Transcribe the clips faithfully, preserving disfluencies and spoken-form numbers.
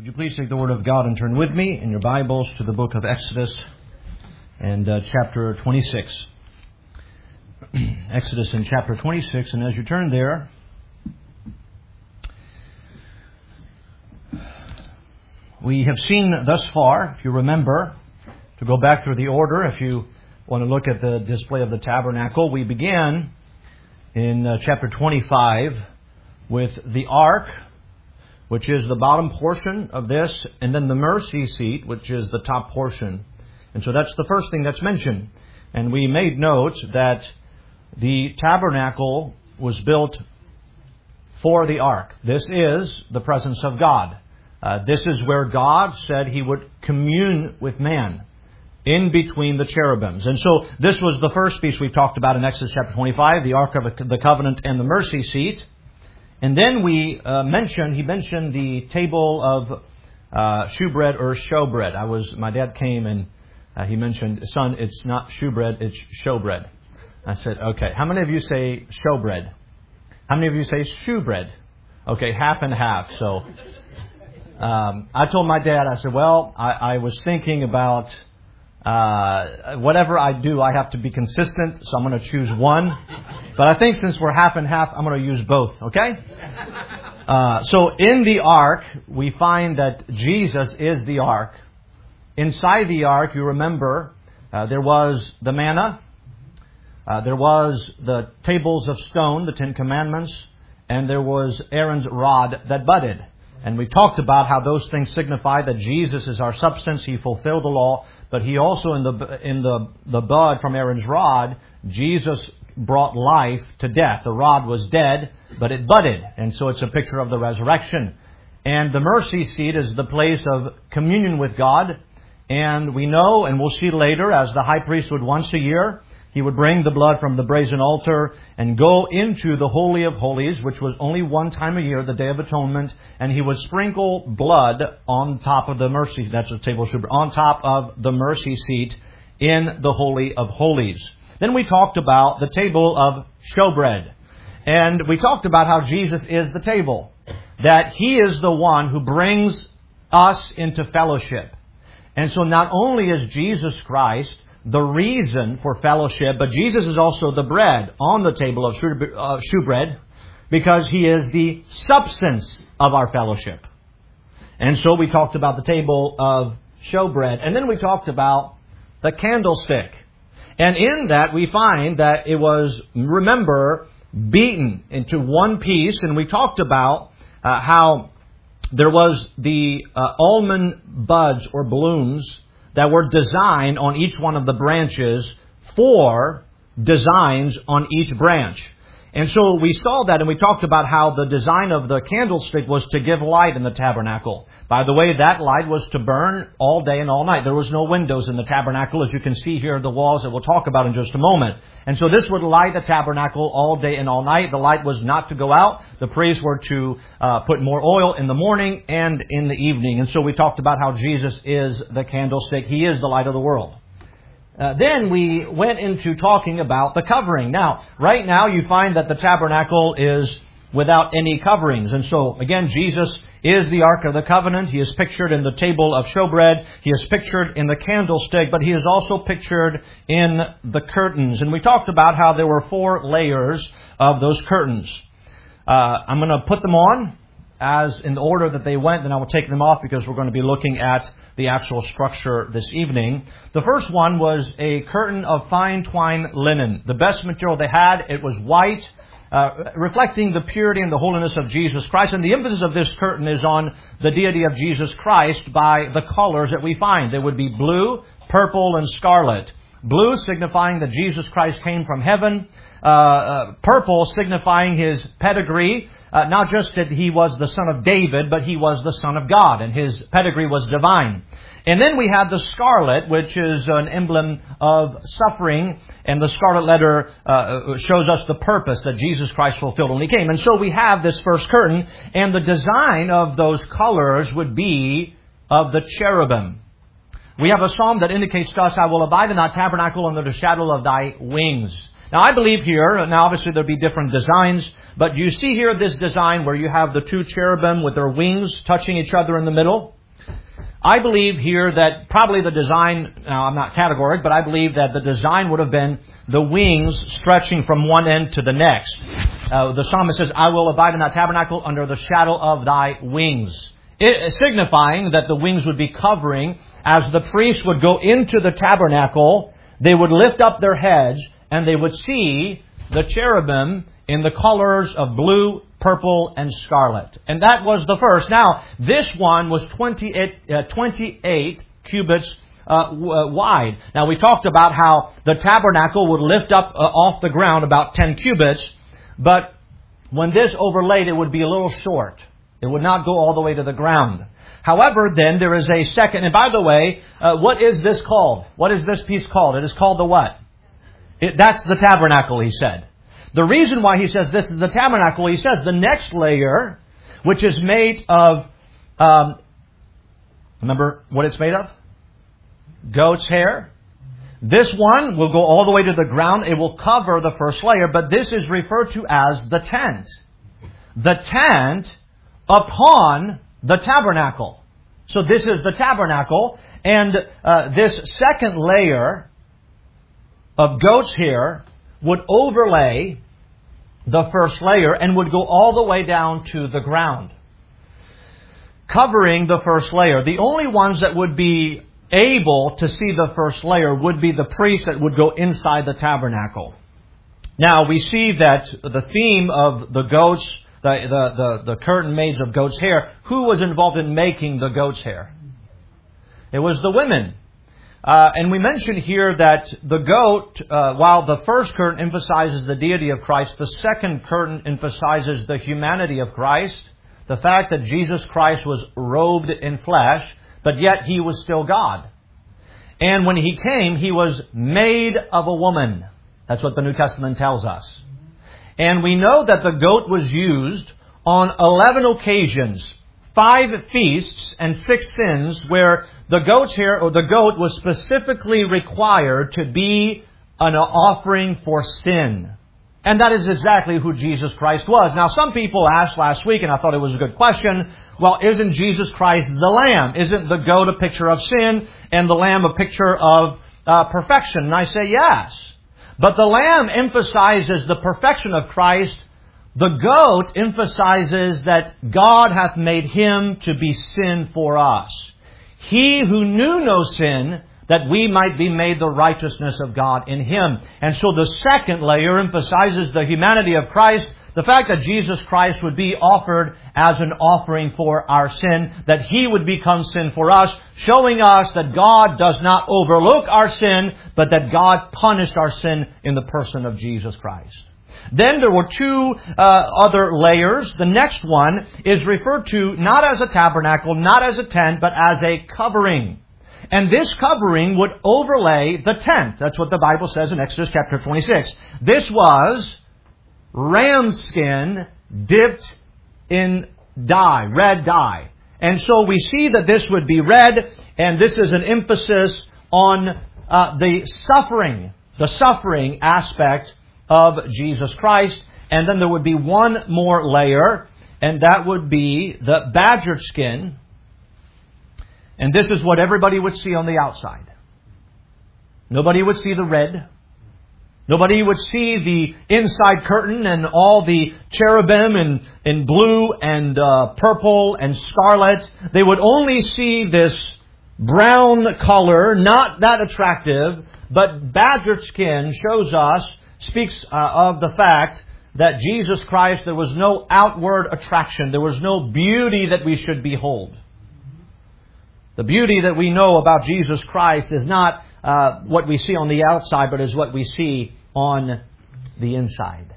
Would you please take the Word of God and turn with me in your Bibles to the book of Exodus and uh, chapter twenty-six. Exodus in chapter twenty-six, and as you turn there, we have seen thus far, if you remember, to go back through the order, if you want to look at the display of the tabernacle, we began in uh, chapter twenty-five with the ark, which is the bottom portion of this, and then the mercy seat, which is the top portion. And so that's the first thing that's mentioned. And we made note that the tabernacle was built for the ark. This is the presence of God. Uh, this is where God said He would commune with man in between the cherubims. And so this was the first piece we talked about in Exodus chapter twenty-five, the Ark of the Covenant and the mercy seat. And then we uh, mentioned, he mentioned the table of uh, shewbread or showbread. I was, my dad came and uh, he mentioned, son, it's not shewbread, it's showbread. I said, okay, how many of you say showbread? How many of you say shewbread? Okay, half and half. So um, I told my dad, I said, well, I, I was thinking about Uh, whatever I do, I have to be consistent, so I'm going to choose one. But I think since we're half and half, I'm going to use both, okay? Uh, so in the ark, we find that Jesus is the ark. Inside the ark, you remember, uh, there was the manna, uh, there was the tables of stone, the Ten Commandments, and there was Aaron's rod that budded. And we talked about how those things signify that Jesus is our substance, He fulfilled the law. But He also, in the in the, the bud from Aaron's rod, Jesus brought life to death. The rod was dead, but it budded. And so it's a picture of the resurrection. And the mercy seat is the place of communion with God. And we know, and we'll see later, as the high priest would once a year, he would bring the blood from the brazen altar and go into the Holy of Holies, which was only one time a year, the Day of Atonement, and he would sprinkle blood on top of the mercy, that's the table of shewbread, on top of the mercy seat in the Holy of Holies. Then we talked about the table of showbread. And we talked about how Jesus is the table, that He is the one who brings us into fellowship. And so not only is Jesus Christ the reason for fellowship, but Jesus is also the bread on the table of shewbread, because He is the substance of our fellowship. And so we talked about the table of showbread. And then we talked about the candlestick. And in that we find that it was, remember, beaten into one piece. And we talked about uh, how there was the uh, almond buds or blooms that were designed on each one of the branches, four designs on each branch. And so we saw that, and we talked about how the design of the candlestick was to give light in the tabernacle. By the way, that light was to burn all day and all night. There was no windows in the tabernacle, as you can see here, the walls that we'll talk about in just a moment. And so this would light the tabernacle all day and all night. The light was not to go out. The priests were to uh, put more oil in the morning and in the evening. And so we talked about how Jesus is the candlestick. He is the light of the world. Uh, then we went into talking about the covering. Now, right now you find that the tabernacle is without any coverings. And so, again, Jesus is the Ark of the Covenant. He is pictured in the table of showbread. He is pictured in the candlestick, but He is also pictured in the curtains. And we talked about how there were four layers of those curtains. Uh, I'm going to put them on as in the order that they went, then I will take them off because we're going to be looking at the actual structure this evening. The first one was a curtain of fine twine linen. The best material they had, it was white, uh, reflecting the purity and the holiness of Jesus Christ. And the emphasis of this curtain is on the deity of Jesus Christ by the colors that we find. They would be blue, purple, and scarlet. Blue signifying that Jesus Christ came from heaven. Uh, uh, purple signifying His pedigree. Uh, not just that He was the son of David, but He was the Son of God, and His pedigree was divine. And then we have the scarlet, which is an emblem of suffering, and the scarlet letter uh, shows us the purpose that Jesus Christ fulfilled when He came. And so we have this first curtain, and the design of those colors would be of the cherubim. We have a psalm that indicates to us, I will abide in Thy tabernacle under the shadow of Thy wings. Now I believe here, now obviously there'll be different designs, but you see here this design where you have the two cherubim with their wings touching each other in the middle. I believe here that probably the design, now I'm not categoric, but I believe that the design would have been the wings stretching from one end to the next. Uh, the psalmist says, I will abide in that tabernacle under the shadow of thy wings. It, signifying that the wings would be covering as the priests would go into the tabernacle, they would lift up their heads and they would see the cherubim in the colors of blue, purple, and scarlet. And that was the first. Now, this one was twenty-eight, uh, twenty-eight cubits uh, w- uh, wide. Now, we talked about how the tabernacle would lift up uh, off the ground about ten cubits, but when this overlaid, it would be a little short. It would not go all the way to the ground. However, then there is a second. And by the way, uh, what is this called? What is this piece called? It is called the what? It, that's the tabernacle, he said. The reason why he says this is the tabernacle, he says the next layer, which is made of, um, remember what it's made of? Goat's hair. This one will go all the way to the ground. It will cover the first layer, but this is referred to as the tent. The tent upon the tabernacle. So this is the tabernacle, and uh, this second layer of goat's hair would overlay the first layer and would go all the way down to the ground, covering the first layer. The only ones that would be able to see the first layer would be the priests that would go inside the tabernacle. Now, we see that the theme of the goats, the, the, the, the curtain made of goat's hair, who was involved in making the goat's hair? It was the women. Uh, and we mentioned here that the goat, uh, while the first curtain emphasizes the deity of Christ, the second curtain emphasizes the humanity of Christ. The fact that Jesus Christ was robed in flesh, but yet He was still God. And when He came, He was made of a woman. That's what the New Testament tells us. And we know that the goat was used on eleven occasions, five feasts and six sins, where the goat's hair or the goat was specifically required to be an offering for sin. And that is exactly who Jesus Christ was. Now, some people asked last week, and I thought it was a good question, well, isn't Jesus Christ the Lamb? Isn't the goat a picture of sin and the Lamb a picture of uh, perfection? And I say yes. But the Lamb emphasizes the perfection of Christ. The goat emphasizes that God hath made Him to be sin for us. He who knew no sin, that we might be made the righteousness of God in Him. And so the second layer emphasizes the humanity of Christ, the fact that Jesus Christ would be offered as an offering for our sin, that He would become sin for us, showing us that God does not overlook our sin, but that God punished our sin in the person of Jesus Christ. Then there were two uh, other layers. The next one is referred to not as a tabernacle, not as a tent, but as a covering. And this covering would overlay the tent. That's what the Bible says in Exodus chapter twenty-six. This was ram skin dipped in dye, red dye. And so we see that this would be red, and this is an emphasis on uh, the suffering, the suffering aspect of Jesus Christ. And then there would be one more layer, and that would be the badger skin. And this is what everybody would see on the outside. Nobody would see the red. Nobody would see the inside curtain and all the cherubim in, in blue and uh, purple and scarlet. They would only see this brown color, not that attractive, but badger skin shows us, speaks uh, of the fact that Jesus Christ, there was no outward attraction. There was no beauty that we should behold. The beauty that we know about Jesus Christ is not uh, what we see on the outside, but is what we see on the inside.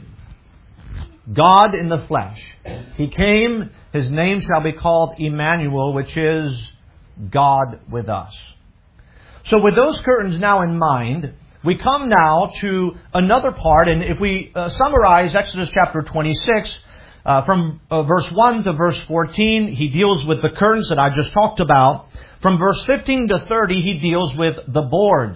God in the flesh. He came, His name shall be called Emmanuel, which is God with us. So with those curtains now in mind, we come now to another part, and if we uh, summarize Exodus chapter twenty-six, uh, from uh, verse one to verse fourteen, He deals with the curtains that I just talked about. From verse fifteen to thirty, He deals with the boards.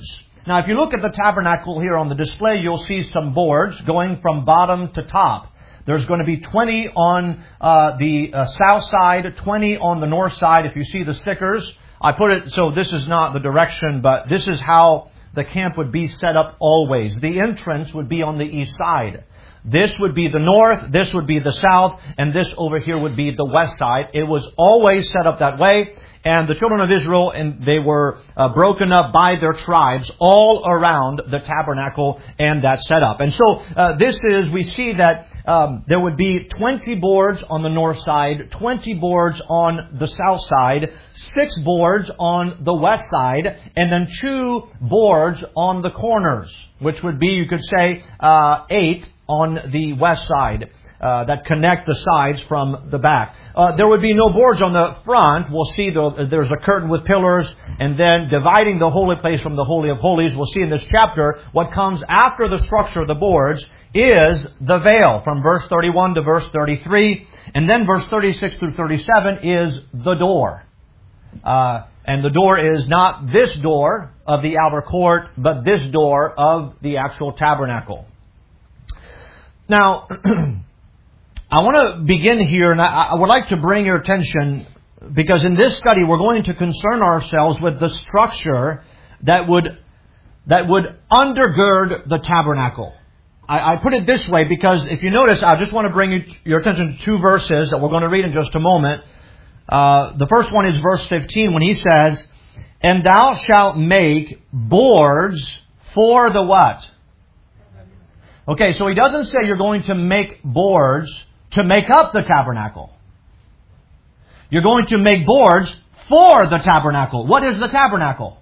Now, if you look at the tabernacle here on the display, you'll see some boards going from bottom to top. There's going to be twenty on uh, the uh, south side, twenty on the north side. If you see the stickers, I put it so this is not the direction, but this is how the camp would be set up always. The entrance would be on the east side. This would be the north, this would be the south, and this over here would be the west side. It was always set up that way. And the children of Israel, and they were uh, broken up by their tribes all around the tabernacle and that setup. And so uh, this is, we see that um, there would be twenty boards on the north side, twenty boards on the south side, six boards on the west side, and then two boards on the corners, which would be, you could say, uh, eight on the west side. Uh, that connect the sides from the back. Uh, there would be no boards on the front. We'll see the, there's a curtain with pillars, and then dividing the holy place from the Holy of Holies. We'll see in this chapter what comes after the structure of the boards is the veil from verse thirty-one to verse thirty-three. And then verse thirty-six through thirty-seven is the door. Uh, and the door is not this door of the outer court, but this door of the actual tabernacle. Now, I want to begin here, and I, I would like to bring your attention, because in this study we're going to concern ourselves with the structure that would that would undergird the tabernacle. I, I put it this way because if you notice, I just want to bring you, your attention to two verses that we're going to read in just a moment. Uh, the first one is verse fifteen, when he says, "And thou shalt make boards for the what?" Okay, so he doesn't say you're going to make boards to make up the tabernacle. You're going to make boards for the tabernacle. What is the tabernacle?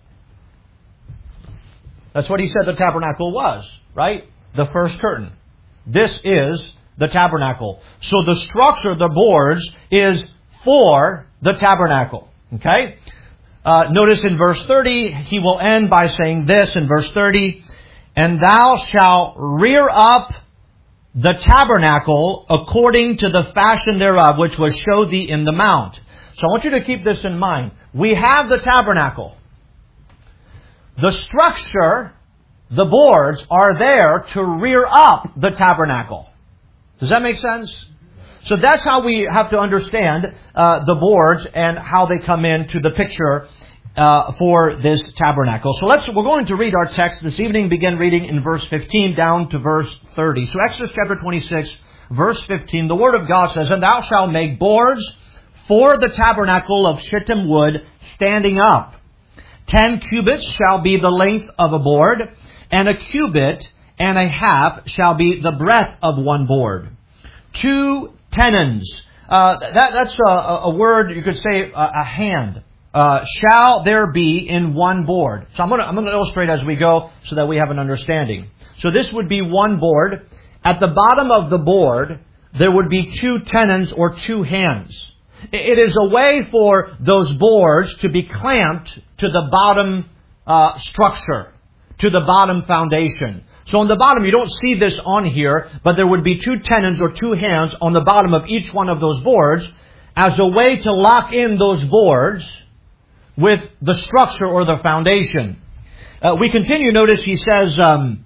That's what he said the tabernacle was, right? The first curtain. This is the tabernacle. So the structure, the boards, is for the tabernacle. Okay? Uh, notice in verse thirty, he will end by saying this in verse thirty, "And thou shalt rear up the tabernacle according to the fashion thereof, which was showed thee in the mount." So I want you to keep this in mind. We have the tabernacle. The structure, the boards, are there to rear up the tabernacle. Does that make sense? So that's how we have to understand uh, the boards and how they come into the picture Uh, for this tabernacle. So let's, we're going to read our text this evening, begin reading in verse fifteen down to verse thirty. So Exodus chapter twenty-six, verse fifteen, the Word of God says, "And thou shalt make boards for the tabernacle of shittim wood standing up. Ten cubits shall be the length of a board, and a cubit and a half shall be the breadth of one board. Two tenons." Uh, that, that's a, a word, you could say a, a hand. Uh, shall there be in one board. So I'm going to I'm going to illustrate as we go so that we have an understanding. So this would be one board. At the bottom of the board, there would be two tenons or two hands. It is a way for those boards to be clamped to the bottom uh, structure, to the bottom foundation. So on the bottom, you don't see this on here, but there would be two tenons or two hands on the bottom of each one of those boards as a way to lock in those boards with the structure or the foundation. Uh, we continue, notice he says, um,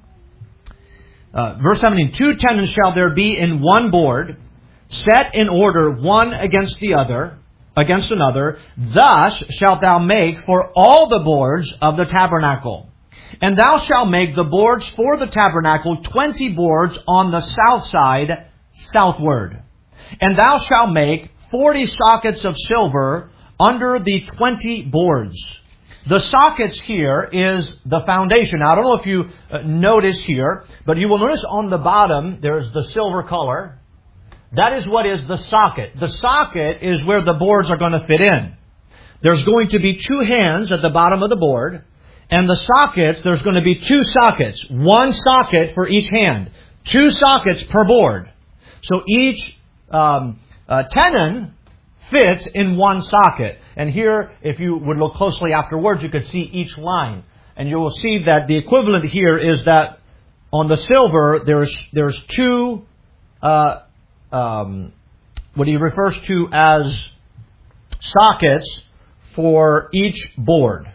uh, verse seventeen, "Two tenons shall there be in one board, set in order one against the other, against another. Thus shalt thou make for all the boards of the tabernacle. And thou shalt make the boards for the tabernacle twenty boards on the south side, southward. And thou shalt make forty sockets of silver under the twenty boards." The sockets here is the foundation. Now, I don't know if you notice here, but you will notice on the bottom there's the silver color. That is what is the socket. The socket is where the boards are going to fit in. There's going to be two hands at the bottom of the board, and the sockets, there's going to be two sockets. One socket for each hand. Two sockets per board. So each um, uh, tenon fits in one socket. And here, if you would look closely afterwards, you could see each line. And you will see that the equivalent here is that on the silver, there's there's two, uh, um, what he refers to as sockets for each board.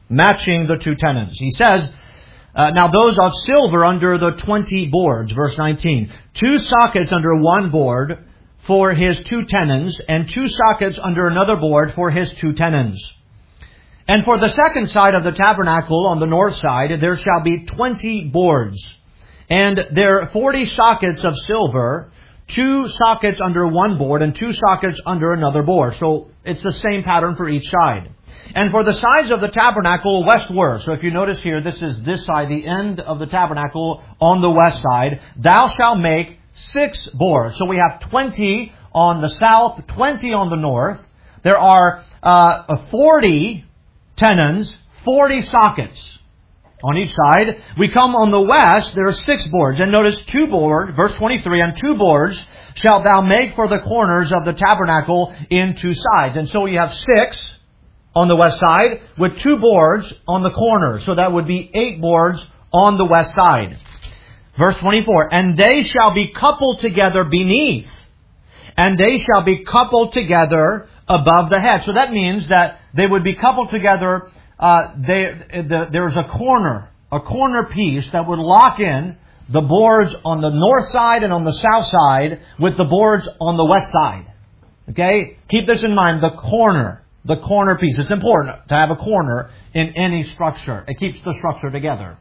matching the two tenons. He says, uh, now those of silver under the twenty boards, verse nineteen. Two sockets under one board for his two tenons, and two sockets under another board for his two tenons. And for the second side of the tabernacle on the north side, there shall be twenty boards. And there are forty sockets of silver, two sockets under one board, and two sockets under another board. So it's the same pattern for each side. And for the sides of the tabernacle westward, so if you notice here, this is this side, the end of the tabernacle on the west side, thou shalt make six boards. So we have twenty on the south, twenty on the north. There are uh, forty tenons, forty sockets on each side. We come on the west, there are six boards. And notice two boards, verse twenty-three, and two boards shalt thou make for the corners of the tabernacle in two sides. And so you have six on the west side with two boards on the corners. So that would be eight boards on the west side. Verse twenty-four, and they shall be coupled together beneath, and they shall be coupled together above the head. So that means that they would be coupled together. Uh, they, the, there's a corner, a corner piece that would lock in the boards on the north side and on the south side with the boards on the west side. Okay? Keep this in mind, the corner, the corner piece. It's important to have a corner in any structure. It keeps the structure together.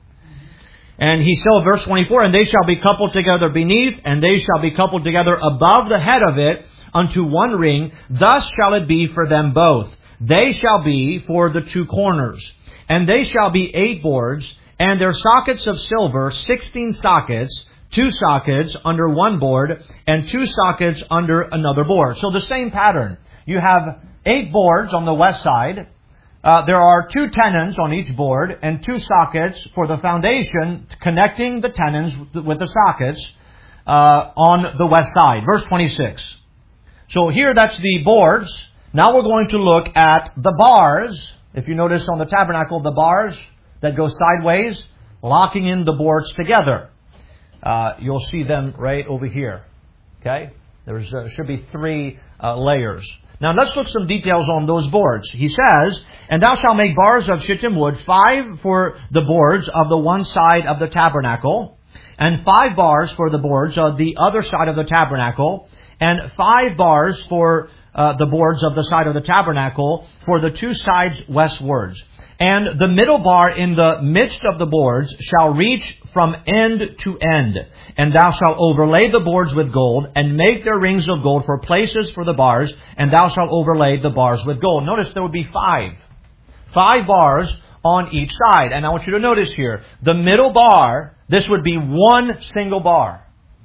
And he still, verse twenty-four, and they shall be coupled together beneath, and they shall be coupled together above the head of it unto one ring. Thus shall it be for them both. They shall be for the two corners. And they shall be eight boards, and their sockets of silver, sixteen sockets, two sockets under one board, and two sockets under another board. So the same pattern. You have eight boards on the west side. Uh, there are two tenons on each board and two sockets for the foundation connecting the tenons with the sockets uh, on the west side. Verse twenty-six. So here that's the boards. Now we're going to look at the bars. If you notice on the tabernacle, the bars that go sideways, locking in the boards together. Uh, you'll see them right over here. Okay? There's uh, should be three uh, layers. Now let's look some details on those boards. He says, and thou shalt make bars of shittim wood, five for the boards of the one side of the tabernacle, and five bars for the boards of the other side of the tabernacle, and five bars for uh, the boards of the side of the tabernacle for the two sides westwards. And the middle bar in the midst of the boards shall reach from end to end. And thou shalt overlay the boards with gold, and make their rings of gold for places for the bars, and thou shalt overlay the bars with gold. Notice there would be five. Five bars on each side. And I want you to notice here, the middle bar, this would be one single bar.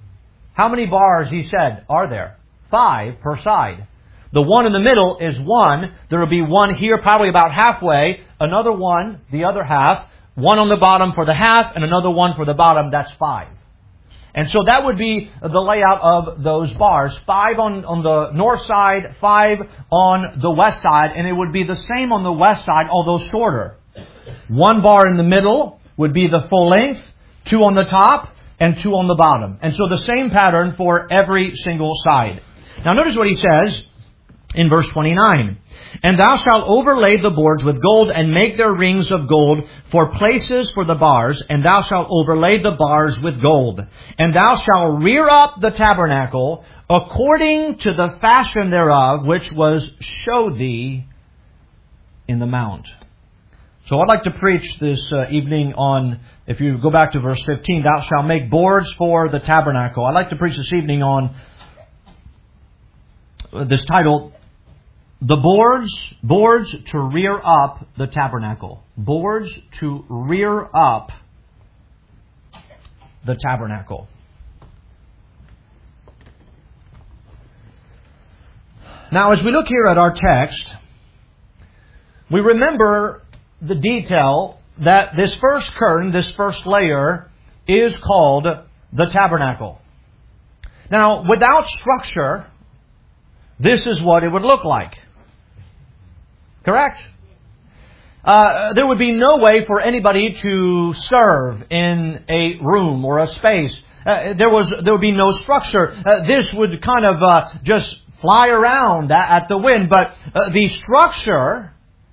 How many bars, he said, are there? Five per side. The one in the middle is one. There will be one here, probably about halfway. Another one, the other half. One on the bottom for the half, and another one for the bottom. That's five. And so that would be the layout of those bars. Five on, on the north side, five on the west side. And it would be the same on the west side, although shorter. One bar in the middle would be the full length. Two on the top, and two on the bottom. And so the same pattern for every single side. Now notice what he says in verse twenty-nine. And thou shalt overlay the boards with gold, and make their rings of gold for places for the bars, and thou shalt overlay the bars with gold. And thou shalt rear up the tabernacle according to the fashion thereof, which was showed thee in the mount. So I'd like to preach this uh, evening on, if you go back to verse fifteen, thou shalt make boards for the tabernacle. I'd like to preach this evening on this title, The boards, boards to rear up the tabernacle. Boards to rear up the tabernacle. Now, as we look here at our text, we remember the detail that this first curtain, this first layer, is called the tabernacle. Now, without structure, this is what it would look like. Correct? Uh, there would be no way for anybody to serve in a room or a space. Uh, there was there would be no structure. Uh, this would kind of uh, just fly around at, at the wind. But uh, the structure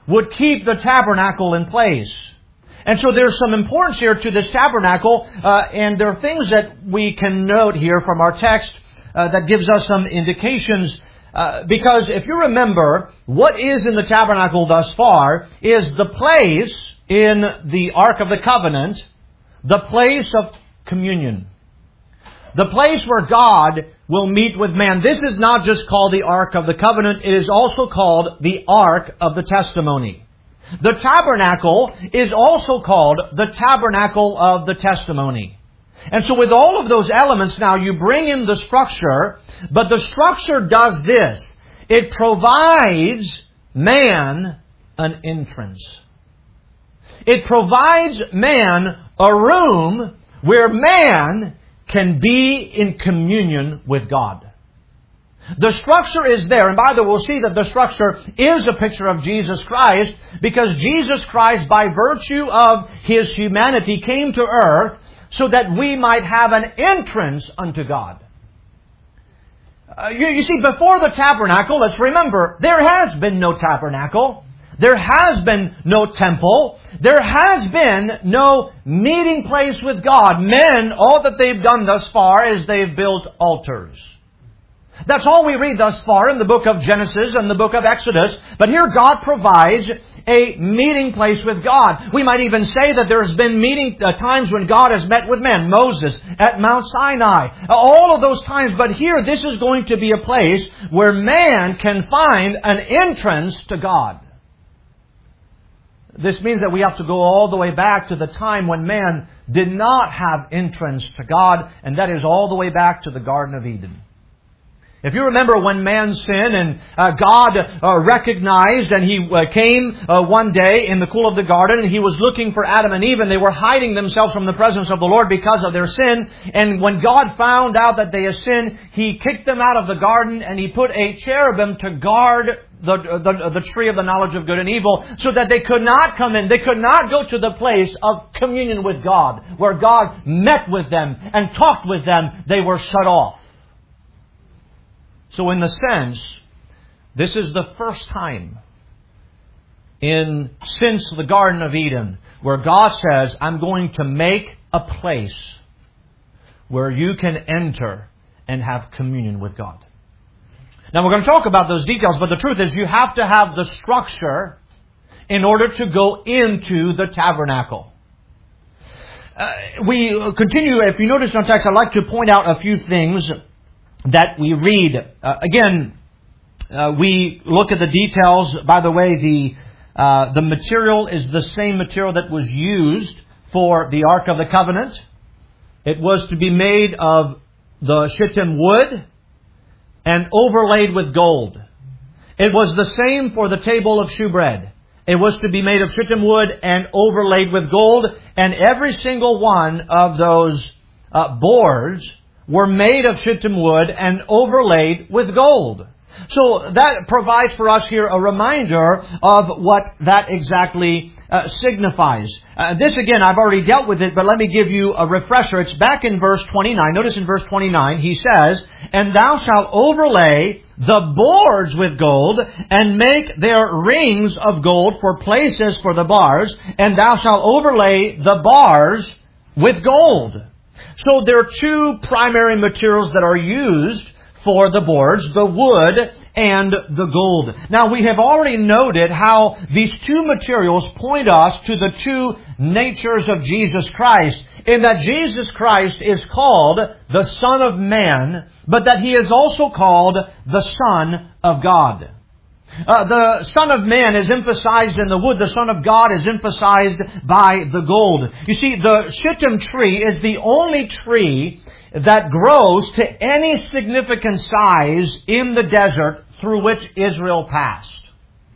would keep the tabernacle in place. And so there's some importance here to this tabernacle, uh, and there are things that we can note here from our text uh, that gives us some indications. Uh, because if you remember, what is in the tabernacle thus far is the place in the Ark of the Covenant, the place of communion. The place where God will meet with man. This is not just called the Ark of the Covenant, it is also called the Ark of the Testimony. The tabernacle is also called the Tabernacle of the Testimony. And so with all of those elements now, you bring in the structure, but the structure does this. It provides man an entrance. It provides man a room where man can be in communion with God. The structure is there, and by the way, we'll see that the structure is a picture of Jesus Christ, because Jesus Christ, by virtue of His humanity, came to earth so that we might have an entrance unto God. Uh, you, you see, before the tabernacle, let's remember, there has been no tabernacle. There has been no temple. There has been no meeting place with God. Men, all that they've done thus far is they've built altars. That's all we read thus far in the book of Genesis and the book of Exodus. But here God provides a meeting place with God. We might even say that there's been meeting uh, times when God has met with men. Moses at Mount Sinai. Uh, all of those times. But here this is going to be a place where man can find an entrance to God. This means that we have to go all the way back to the time when man did not have entrance to God. And that is all the way back to the Garden of Eden. If you remember when man sinned and uh, God uh, recognized and He uh, came uh, one day in the cool of the garden and He was looking for Adam and Eve and they were hiding themselves from the presence of the Lord because of their sin. And when God found out that they had sinned, He kicked them out of the garden and He put a cherubim to guard the, the, the tree of the knowledge of good and evil so that they could not come in. They could not go to the place of communion with God where God met with them and talked with them. They were shut off. So in the sense, this is the first time in since the Garden of Eden where God says, I'm going to make a place where you can enter and have communion with God. Now we're going to talk about those details, but the truth is you have to have the structure in order to go into the tabernacle. Uh, we continue, if you notice in our text, I'd like to point out a few things that we read. Uh, again, uh, we look at the details. By the way, the uh, the material is the same material that was used for the Ark of the Covenant. It was to be made of the shittim wood and overlaid with gold. It was the same for the table of shewbread. It was to be made of shittim wood and overlaid with gold. And every single one of those uh, boards were made of shittim wood and overlaid with gold. So that provides for us here a reminder of what that exactly uh, signifies. Uh, this again, I've already dealt with it, but let me give you a refresher. It's back in verse twenty-nine. Notice in verse twenty-nine, he says, And thou shalt overlay the boards with gold, and make their rings of gold for places for the bars, and thou shalt overlay the bars with gold. So there are two primary materials that are used for the boards, the wood and the gold. Now we have already noted how these two materials point us to the two natures of Jesus Christ, in that Jesus Christ is called the Son of Man, but that He is also called the Son of God. Uh, the Son of Man is emphasized in the wood. The Son of God is emphasized by the gold. You see, the shittim tree is the only tree that grows to any significant size in the desert through which Israel passed.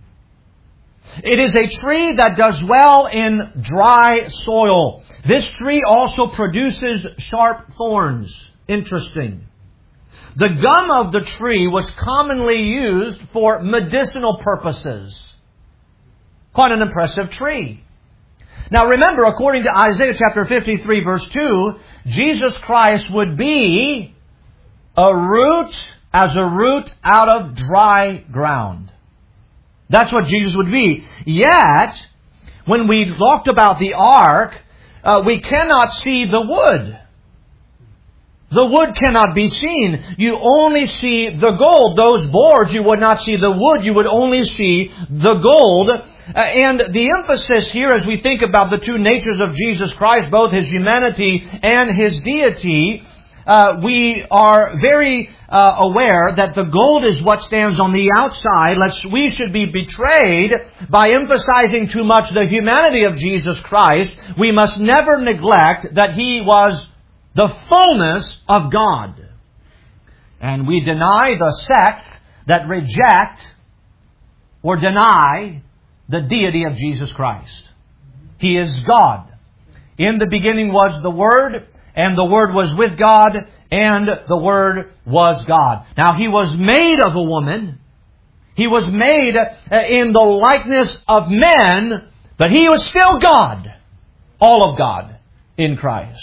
It is a tree that does well in dry soil. This tree also produces sharp thorns. Interesting. The gum of the tree was commonly used for medicinal purposes. Quite an impressive tree. Now remember, according to Isaiah chapter fifty-three verse two, Jesus Christ would be a root as a root out of dry ground. That's what Jesus would be. Yet, when we talked about the ark, uh, we cannot see the wood. The wood cannot be seen. You only see the gold. Those boards, you would not see the wood. You would only see the gold. Uh, and the emphasis here as we think about the two natures of Jesus Christ, both His humanity and His deity, uh, we are very uh, aware that the gold is what stands on the outside. Lest we should be betrayed by emphasizing too much the humanity of Jesus Christ. We must never neglect that He was the fullness of God. And we deny the sects that reject or deny the deity of Jesus Christ. He is God. In the beginning was the Word, and the Word was with God, and the Word was God. Now, He was made of a woman. He was made in the likeness of men, but He was still God. All of God in Christ.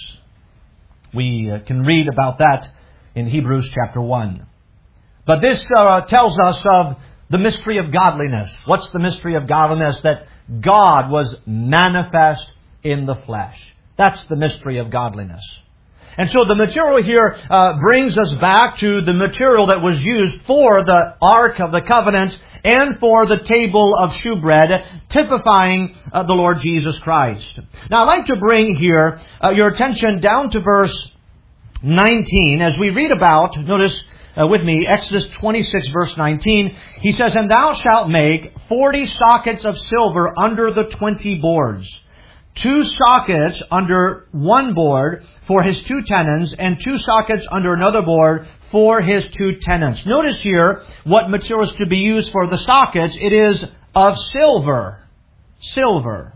We uh, can read about that in Hebrews chapter one. But this uh, tells us of the mystery of godliness. What's the mystery of godliness? That God was manifest in the flesh. That's the mystery of godliness. And so the material here uh, brings us back to the material that was used for the Ark of the Covenant and for the table of shewbread, typifying uh, the Lord Jesus Christ. Now, I'd like to bring here uh, your attention down to verse nineteen as we read about, notice uh, with me, Exodus twenty-six, verse nineteen. He says, "And thou shalt make forty sockets of silver under the twenty boards. Two sockets under one board for his two tenons, and two sockets under another board for his two tenons." Notice here what material is to be used for the sockets. It is of silver. Silver.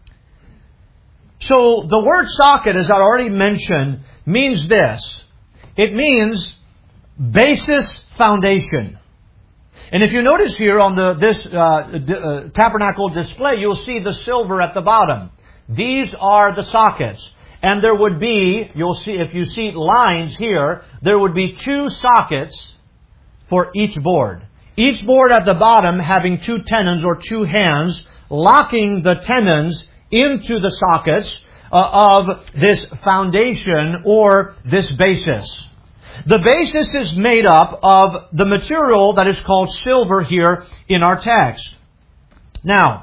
So the word socket, as I already mentioned, means this. It means basis foundation. And if you notice here on the this uh, d- uh, tabernacle display, you'll see the silver at the bottom. These are the sockets. And there would be, you'll see, if you see lines here, there would be two sockets for each board. Each board at the bottom having two tenons or two hands, locking the tenons into the sockets uh, of this foundation or this basis. The basis is made up of the material that is called silver here in our text. Now,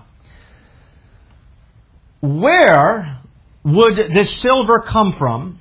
where would this silver come from?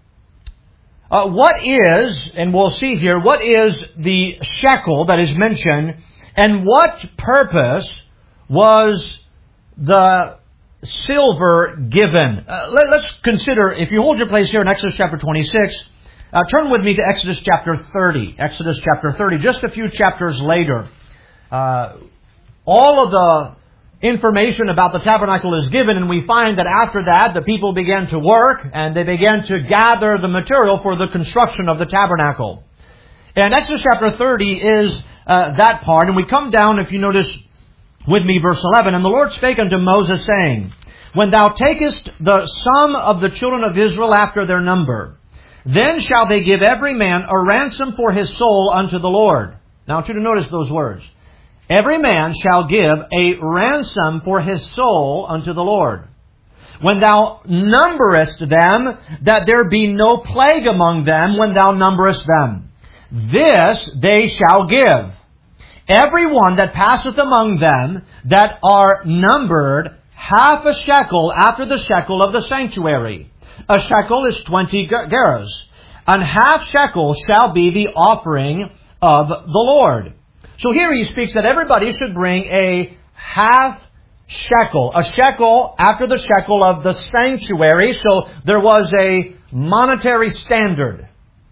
Uh, what is, and we'll see here, what is the shekel that is mentioned, and what purpose was the silver given? Uh, let, let's consider, if you hold your place here in Exodus chapter twenty-six, uh, turn with me to Exodus chapter thirty. Exodus chapter thirty, just a few chapters later. Uh, all of the information about the tabernacle is given, and we find that after that the people began to work and they began to gather the material for the construction of the tabernacle. And Exodus chapter thirty is uh, that part, and we come down, if you notice with me, verse eleven. "And the Lord spake unto Moses, saying, When thou takest the sum of the children of Israel after their number, then shall they give every man a ransom for his soul unto the Lord." Now I want you to notice those words. "Every man shall give a ransom for his soul unto the Lord. When thou numberest them, that there be no plague among them when thou numberest them. This they shall give. Every one that passeth among them that are numbered half a shekel after the shekel of the sanctuary. A shekel is twenty gerahs. And half shekel shall be the offering of the Lord." So here he speaks that everybody should bring a half shekel. A shekel after the shekel of the sanctuary. So there was a monetary standard.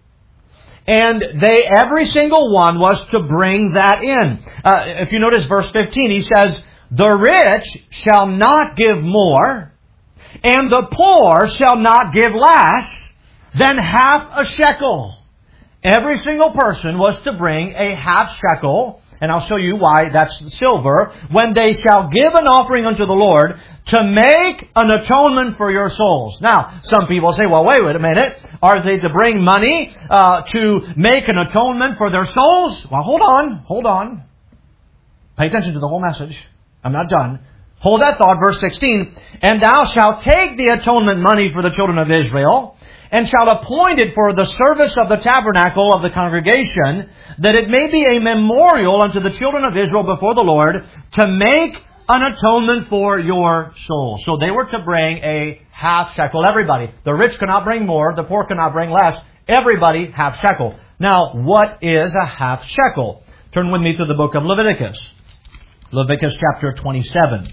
And they, every single one was to bring that in. Uh, if you notice verse fifteen, he says, "The rich shall not give more, and the poor shall not give less than half a shekel." Every single person was to bring a half shekel, and I'll show you why that's silver, "when they shall give an offering unto the Lord to make an atonement for your souls." Now, some people say, well, wait, wait a minute. Are they to bring money uh, to make an atonement for their souls? Well, hold on, hold on. Pay attention to the whole message. I'm not done. Hold that thought, verse sixteen. And thou shalt take the atonement money for the children of Israel, and shalt appoint it for the service of the tabernacle of the congregation, that it may be a memorial unto the children of Israel before the Lord, to make an atonement for your soul. So they were to bring a half shekel. Everybody. The rich cannot bring more. The poor cannot bring less. Everybody half shekel. Now, what is a half shekel? Turn with me to the book of Leviticus. Leviticus chapter twenty-seven.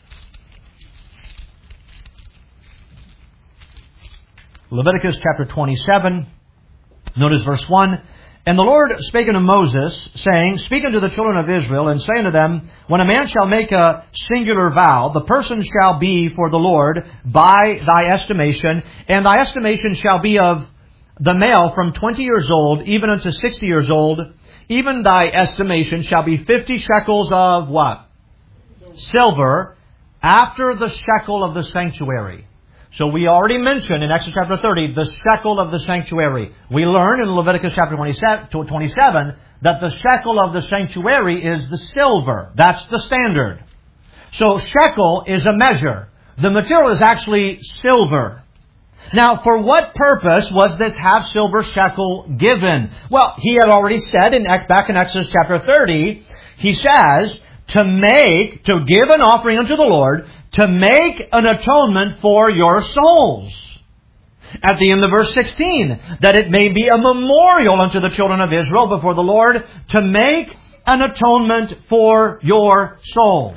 Leviticus chapter twenty-seven. Notice verse one. And the Lord spake unto Moses, saying, Speak unto the children of Israel, and say unto them, When a man shall make a singular vow, the person shall be for the Lord by thy estimation, and thy estimation shall be of the male from twenty years old, even unto sixty years old. Even thy estimation shall be fifty shekels of what? Silver, after the shekel of the sanctuary. So we already mentioned in Exodus chapter thirty, the shekel of the sanctuary. We learn in Leviticus chapter twenty-seven that the shekel of the sanctuary is the silver. That's the standard. So shekel is a measure. The material is actually silver. Now, for what purpose was this half silver shekel given? Well, he had already said in back in Exodus chapter thirty, he says, to make, to give an offering unto the Lord, to make an atonement for your souls. At the end of verse sixteen, that it may be a memorial unto the children of Israel before the Lord, to make an atonement for your souls.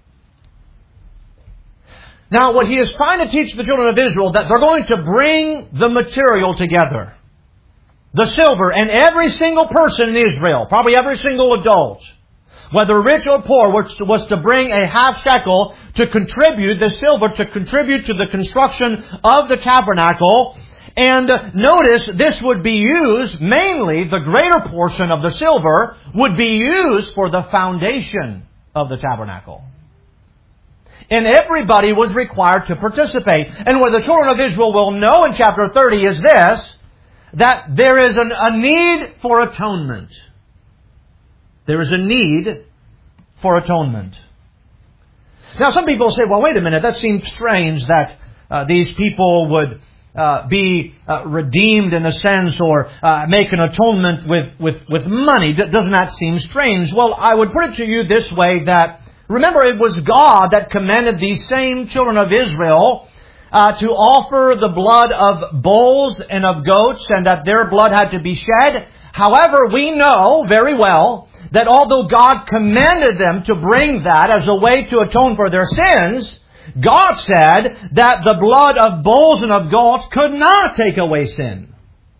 Now, what he is trying to teach the children of Israel, that they're going to bring the material together. The silver, and every single person in Israel, probably every single adult, whether rich or poor, was to, was to bring a half shekel to contribute, the silver to contribute to the construction of the tabernacle. And notice, this would be used, mainly the greater portion of the silver would be used for the foundation of the tabernacle. And everybody was required to participate. And what the children of Israel will know in chapter thirty is this, that there is an, a need for atonement. There is a need for atonement. Now, some people say, well, wait a minute, that seems strange that uh, these people would uh, be uh, redeemed in a sense, or uh, make an atonement with, with, with money. Doesn't that seem strange? Well, I would put it to you this way, that remember, it was God that commanded these same children of Israel uh, to offer the blood of bulls and of goats, and that their blood had to be shed. However, we know very well that although God commanded them to bring that as a way to atone for their sins, God said that the blood of bulls and of goats could not take away sin.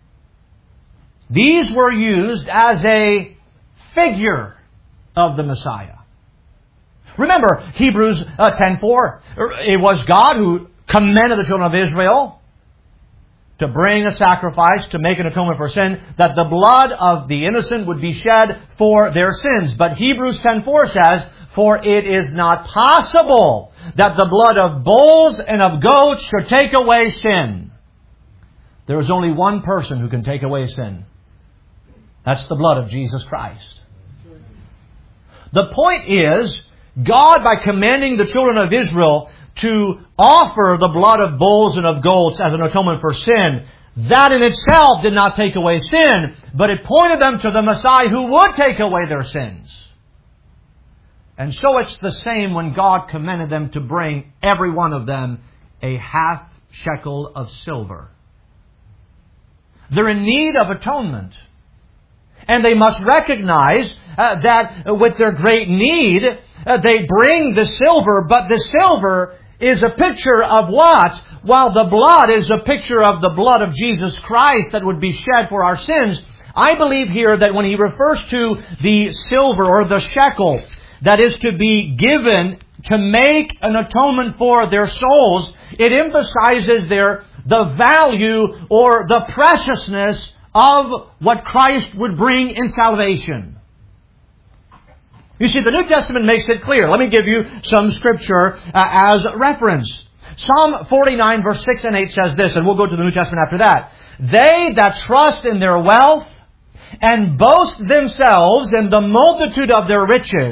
These were used as a figure of the Messiah. Remember, Hebrews uh, ten four. It was God who commanded the children of Israel to bring a sacrifice, to make an atonement for sin, that the blood of the innocent would be shed for their sins. But Hebrews ten four says, For it is not possible that the blood of bulls and of goats should take away sin. There is only one person who can take away sin. That's the blood of Jesus Christ. The point is, God, by commanding the children of Israel to offer the blood of bulls and of goats as an atonement for sin, that in itself did not take away sin, but it pointed them to the Messiah who would take away their sins. And so it's the same when God commanded them to bring, every one of them, a half shekel of silver. They're in need of atonement. And they must recognize uh, that with their great need, uh, they bring the silver, but the silver is a picture of what? While the blood is a picture of the blood of Jesus Christ that would be shed for our sins, I believe here that when he refers to the silver or the shekel that is to be given to make an atonement for their souls, it emphasizes their the value or the preciousness of what Christ would bring in salvation. You see, the New Testament makes it clear. Let me give you some scripture uh, as reference. Psalm forty-nine verse six and eight says this, and we'll go to the New Testament after that. They that trust in their wealth and boast themselves in the multitude of their riches,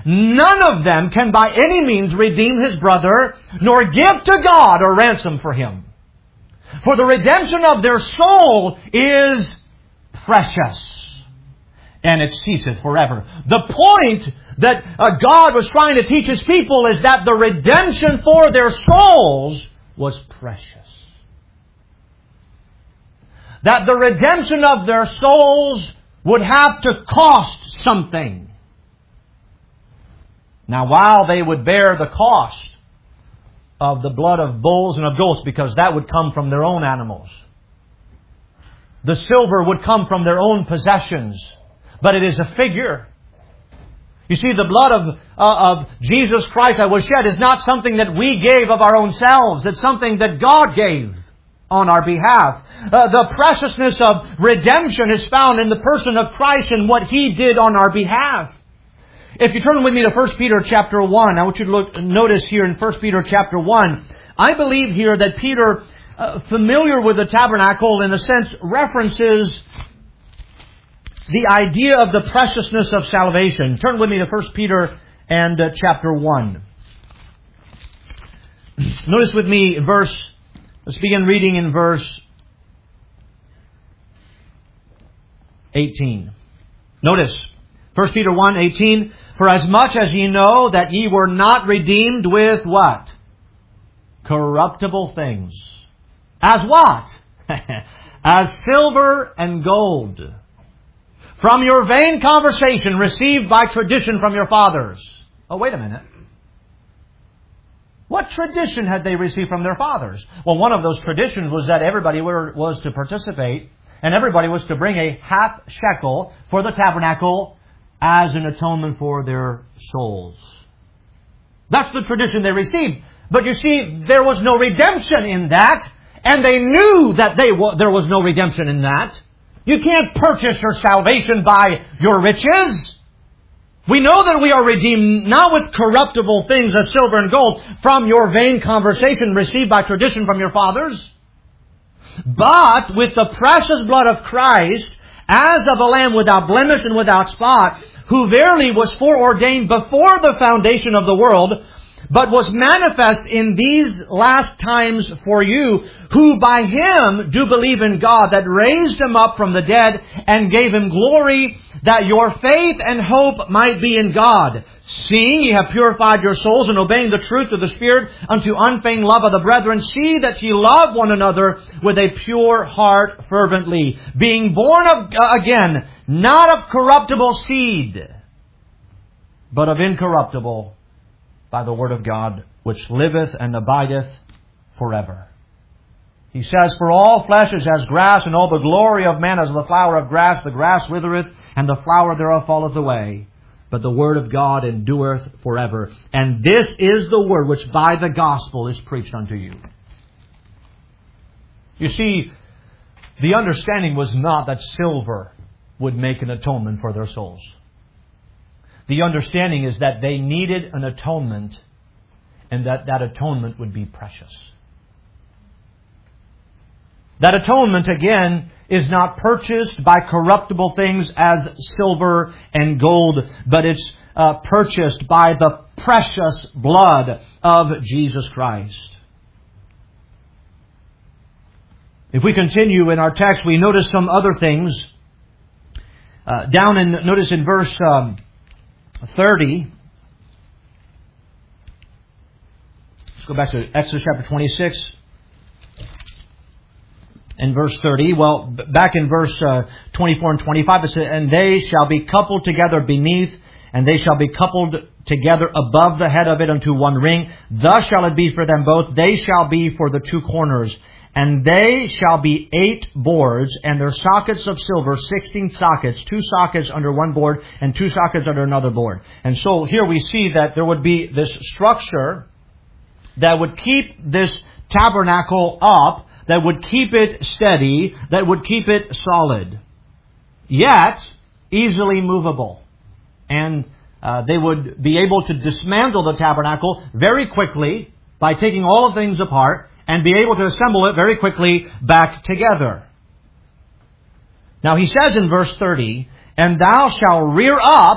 none of them can by any means redeem his brother, nor give to God a ransom for him. For the redemption of their soul is precious, and it ceaseth forever. The point that uh, God was trying to teach His people is that the redemption for their souls was precious. That the redemption of their souls would have to cost something. Now, while they would bear the cost of the blood of bulls and of goats, because that would come from their own animals, the silver would come from their own possessions, but it is a figure. You see, the blood of, uh, of Jesus Christ that was shed is not something that we gave of our own selves. It's something that God gave on our behalf. Uh, the preciousness of redemption is found in the person of Christ and what He did on our behalf. If you turn with me to First Peter chapter one, I want you to look, notice here in First Peter chapter one, I believe here that Peter, uh, familiar with the tabernacle, in a sense, references the idea of the preciousness of salvation. Turn with me to First Peter and uh, chapter one. Notice with me verse, let's begin reading in verse eighteen. Notice, First Peter one, eighteen. For as much as ye know that ye were not redeemed with what? Corruptible things. As what? As silver and gold. From your vain conversation received by tradition from your fathers. Oh, wait a minute. What tradition had they received from their fathers? Well, one of those traditions was that everybody were, was to participate, and everybody was to bring a half shekel for the tabernacle as an atonement for their souls. That's the tradition they received. But you see, there was no redemption in that, and they knew that they w- there was no redemption in that. You can't purchase your salvation by your riches. We know that we are redeemed not with corruptible things as silver and gold from your vain conversation received by tradition from your fathers, but with the precious blood of Christ, as of a lamb without blemish and without spot, who verily was foreordained before the foundation of the world, but was manifest in these last times for you, who by Him do believe in God, that raised Him up from the dead and gave Him glory, that your faith and hope might be in God. Seeing ye have purified your souls and obeying the truth of the Spirit unto unfeigned love of the brethren, see that ye love one another with a pure heart fervently, being born of uh, again, not of corruptible seed, but of incorruptible, by the word of God, which liveth and abideth forever. He says, for all flesh is as grass, and all the glory of man as the flower of grass. The grass withereth, and the flower thereof falleth away. But the word of God endureth forever. And this is the word which by the gospel is preached unto you. You see, the understanding was not that silver would make an atonement for their souls. The understanding is that they needed an atonement, and that that atonement would be precious. That atonement, again, is not purchased by corruptible things as silver and gold, but it's uh, purchased by the precious blood of Jesus Christ. If we continue in our text, we notice some other things. Uh, down in, notice in verse um, thirty. Let's go back to Exodus chapter twenty-six. In verse thirty, well, back in verse uh, twenty-four and twenty-five, it says, and they shall be coupled together beneath, and they shall be coupled together above the head of it unto one ring. Thus shall it be for them both. They shall be for the two corners. And they shall be eight boards, and their sockets of silver, sixteen sockets, two sockets under one board, and two sockets under another board. And so here we see that there would be this structure that would keep this tabernacle up, that would keep it steady, that would keep it solid, yet easily movable. And uh, they would be able to dismantle the tabernacle very quickly by taking all things apart, and be able to assemble it very quickly back together. Now he says in verse thirty, and thou shalt rear up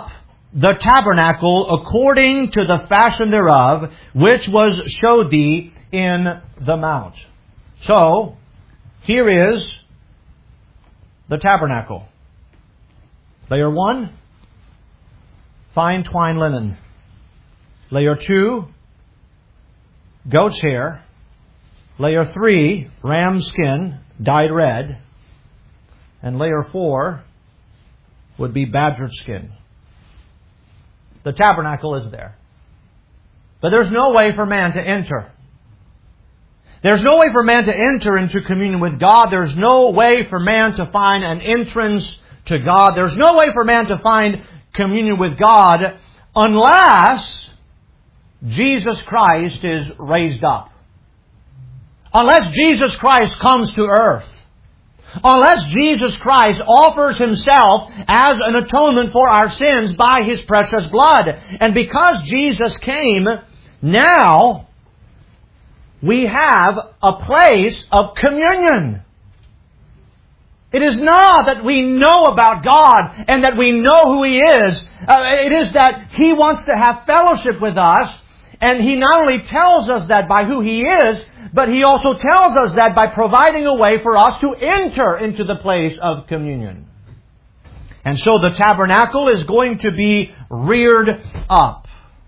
the tabernacle according to the fashion thereof, which was showed thee in the mount. So, here is the tabernacle. Layer one, fine twine linen. Layer two, goat's hair. Layer three, ram skin, dyed red. And layer four would be badger skin. The tabernacle is there. But there's no way for man to enter. There's no way for man to enter into communion with God. There's no way for man to find an entrance to God. There's no way for man to find communion with God unless Jesus Christ is raised up. Unless Jesus Christ comes to earth. Unless Jesus Christ offers Himself as an atonement for our sins by His precious blood. And because Jesus came, now we have a place of communion. It is not that we know about God and that we know who He is. Uh, it is that He wants to have fellowship with us. And He not only tells us that by who He is, but He also tells us that by providing a way for us to enter into the place of communion. And so the tabernacle is going to be reared up.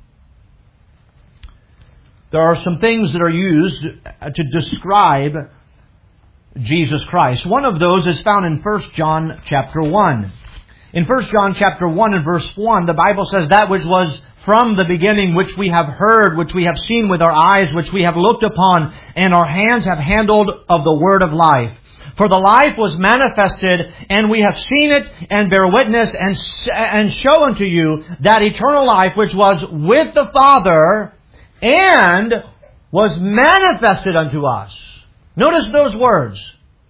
There are some things that are used to describe Jesus Christ. One of those is found in First John chapter one. In First John chapter one and verse one, the Bible says, that which was from the beginning, which we have heard, which we have seen with our eyes, which we have looked upon, and our hands have handled of the word of life. For the life was manifested, and we have seen it, and bear witness, and, and show unto you that eternal life which was with the Father, and was manifested unto us. Notice those words.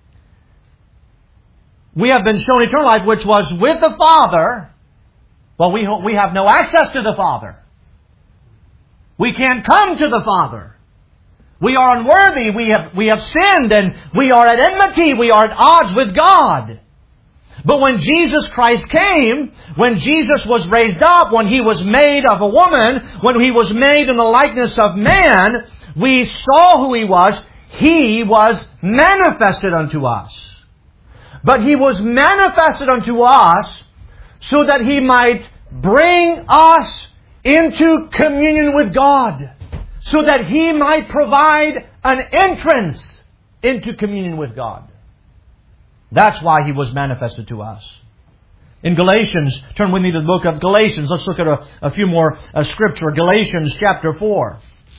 We have been shown eternal life which was with the Father. Well, we, we have no access to the Father. We can't come to the Father. We are unworthy. We have, we have sinned and we are at enmity. We are at odds with God. But when Jesus Christ came, when Jesus was raised up, when He was made of a woman, when He was made in the likeness of man, we saw who He was. He was manifested unto us. But He was manifested unto us so that He might bring us into communion with God. So that He might provide an entrance into communion with God. That's why He was manifested to us. In Galatians, turn with me to the book of Galatians. Let's look at a, a few more uh, scripture. Galatians chapter four.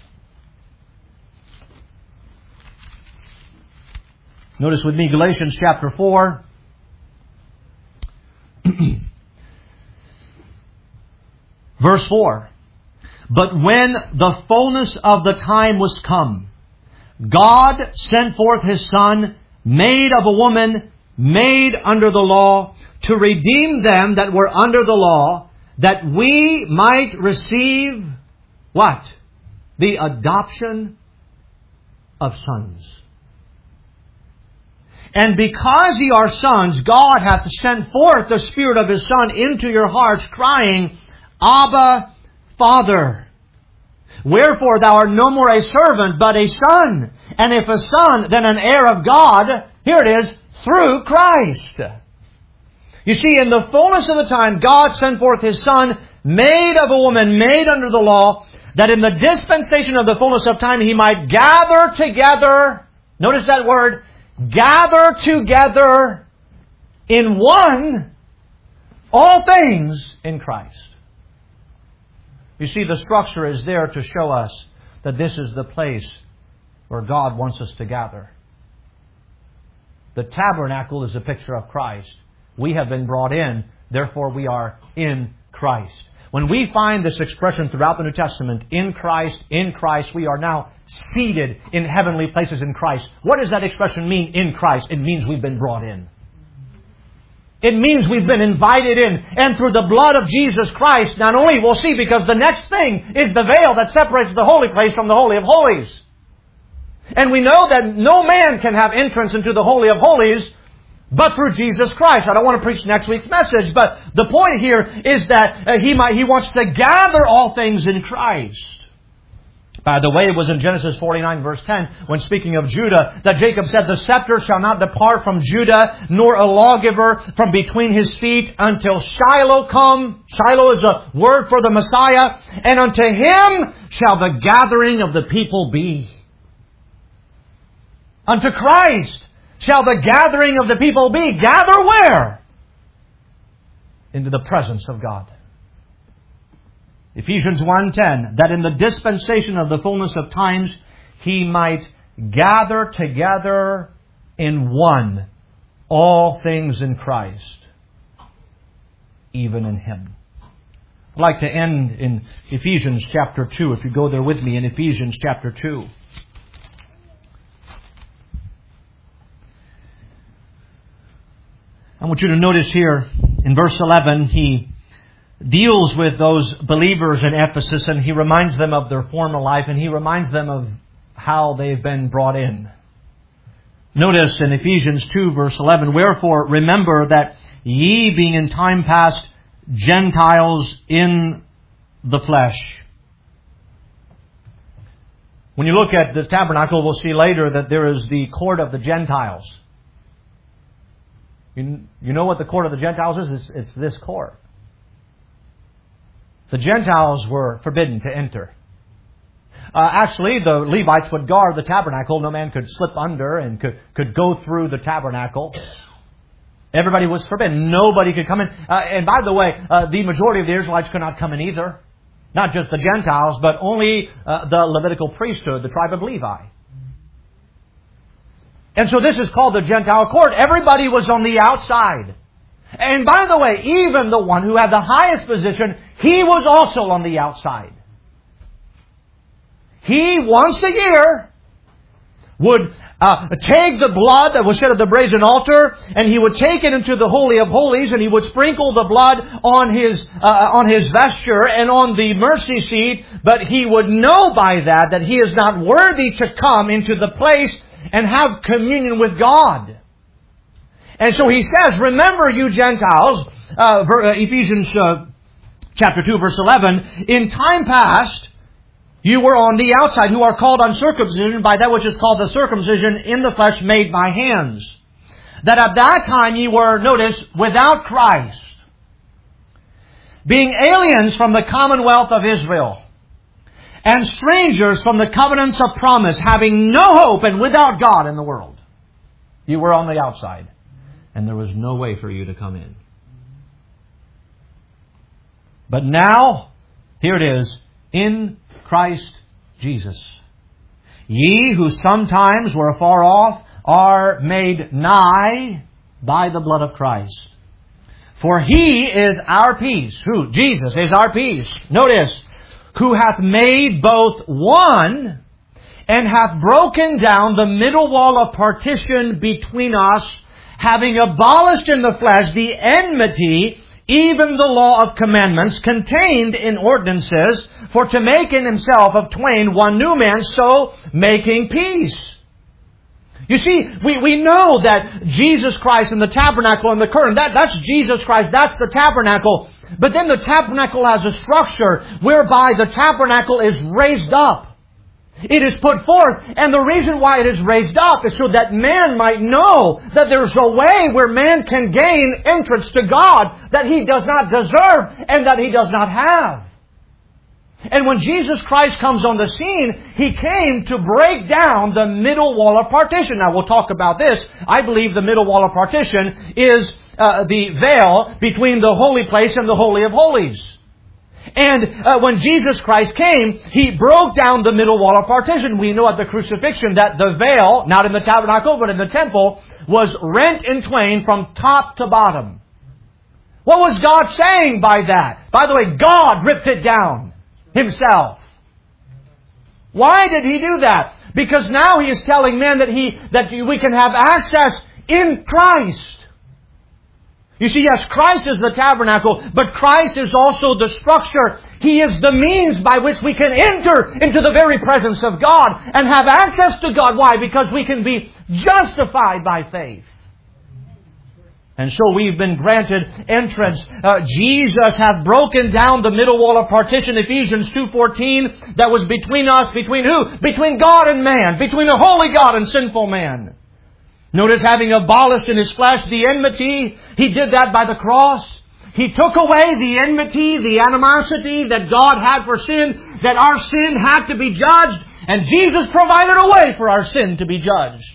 Notice with me Galatians chapter four. Verse four. But when the fullness of the time was come, God sent forth His Son, made of a woman, made under the law, to redeem them that were under the law, that we might receive, what? The adoption of sons. And because ye are sons, God hath sent forth the Spirit of His Son into your hearts, crying, Abba, Father. Wherefore thou art no more a servant, but a son. And if a son, then an heir of God. Here it is, through Christ. You see, in the fullness of the time, God sent forth His Son, made of a woman, made under the law, that in the dispensation of the fullness of time He might gather together. Notice that word. Gather together in one all things in Christ. You see, the structure is there to show us that this is the place where God wants us to gather. The tabernacle is a picture of Christ. We have been brought in, therefore we are in Christ. When we find this expression throughout the New Testament, in Christ, in Christ, we are now seated in heavenly places in Christ. What does that expression mean, in Christ? It means we've been brought in. It means we've been invited in. And through the blood of Jesus Christ, not only we'll see, because the next thing is the veil that separates the holy place from the Holy of Holies. And we know that no man can have entrance into the Holy of Holies but through Jesus Christ. I don't want to preach next week's message, but the point here is that uh, he might, he wants to gather all things in Christ. By the way, it was in Genesis forty-nine verse ten, when speaking of Judah, that Jacob said, the scepter shall not depart from Judah, nor a lawgiver from between his feet, until Shiloh come. Shiloh is a word for the Messiah. And unto him shall the gathering of the people be. Unto Christ shall the gathering of the people be. Gather where? Into the presence of God. Ephesians one ten, that in the dispensation of the fullness of times He might gather together in one all things in Christ, even in Him. I'd like to end in Ephesians chapter two, if you go there with me in Ephesians chapter two. I want you to notice here in verse eleven, he deals with those believers in Ephesus, and he reminds them of their former life, and he reminds them of how they've been brought in. Notice in Ephesians two verse eleven, wherefore remember that ye being in time past Gentiles in the flesh. When you look at the tabernacle, we'll see later that there is the court of the Gentiles. You, you know what the court of the Gentiles is? It's, it's this court. The Gentiles were forbidden to enter. Uh, actually, the Levites would guard the tabernacle. No man could slip under and could, could go through the tabernacle. Everybody was forbidden. Nobody could come in. Uh, and by the way, uh, the majority of the Israelites could not come in either. Not just the Gentiles, but only uh, the Levitical priesthood, the tribe of Levi. And so this is called the Gentile court. Everybody was on the outside. And by the way, even the one who had the highest position, he was also on the outside. He, once a year, would uh, take the blood that was shed at the brazen altar, and he would take it into the Holy of Holies, and he would sprinkle the blood on his uh, on his vesture and on the mercy seat. But he would know by that that he is not worthy to come into the place and have communion with God. And so he says, remember you Gentiles, uh, Ephesians uh, chapter two verse eleven, in time past you were on the outside, who are called uncircumcision by that which is called the circumcision in the flesh made by hands. That at that time ye were, notice, without Christ, being aliens from the commonwealth of Israel, and strangers from the covenants of promise, having no hope and without God in the world. You were on the outside, and there was no way for you to come in. But now, here it is, in Christ Jesus. Ye who sometimes were afar off are made nigh by the blood of Christ. For He is our peace. Who? Jesus is our peace. Notice, who hath made both one, and hath broken down the middle wall of partition between us, having abolished in the flesh the enmity, even the law of commandments contained in ordinances, for to make in Himself of twain one new man, so making peace. You see, we, we know that Jesus Christ and the tabernacle and the curtain, that, that's Jesus Christ, that's the tabernacle. But then the tabernacle has a structure whereby the tabernacle is raised up. It is put forth, and the reason why it is raised up is so that man might know that there's a way where man can gain entrance to God that he does not deserve and that he does not have. And when Jesus Christ comes on the scene, He came to break down the middle wall of partition. Now we'll talk about this. I believe the middle wall of partition is uh, the veil between the holy place and the Holy of Holies. And uh, when Jesus Christ came, He broke down the middle wall of partition. We know at the crucifixion that the veil, not in the tabernacle but in the temple, was rent in twain from top to bottom. What was God saying by that? By the way, God ripped it down Himself. Why did He do that? Because now He is telling men that He that we can have access in Christ. You see, yes, Christ is the tabernacle, but Christ is also the structure. He is the means by which we can enter into the very presence of God and have access to God. Why? Because we can be justified by faith. And so we've been granted entrance. Uh, Jesus hath broken down the middle wall of partition, Ephesians two fourteen, that was between us, between who? Between God and man, between a holy God and sinful man. Notice, having abolished in His flesh the enmity, He did that by the cross. He took away the enmity, the animosity that God had for sin, that our sin had to be judged, and Jesus provided a way for our sin to be judged.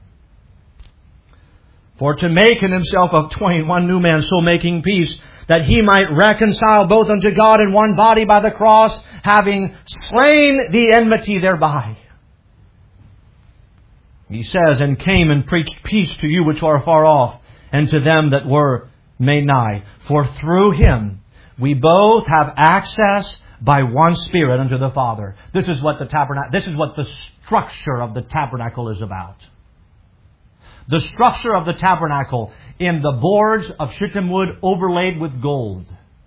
For to make in Himself of twain one new man, so making peace, that He might reconcile both unto God in one body by the cross, having slain the enmity thereby. He says, and came and preached peace to you which are far off, and to them that were made nigh. For through Him we both have access by one Spirit unto the Father. This is what the tabernacle, this is what the structure of the tabernacle is about. The structure of the tabernacle in the boards of shittim wood overlaid with gold.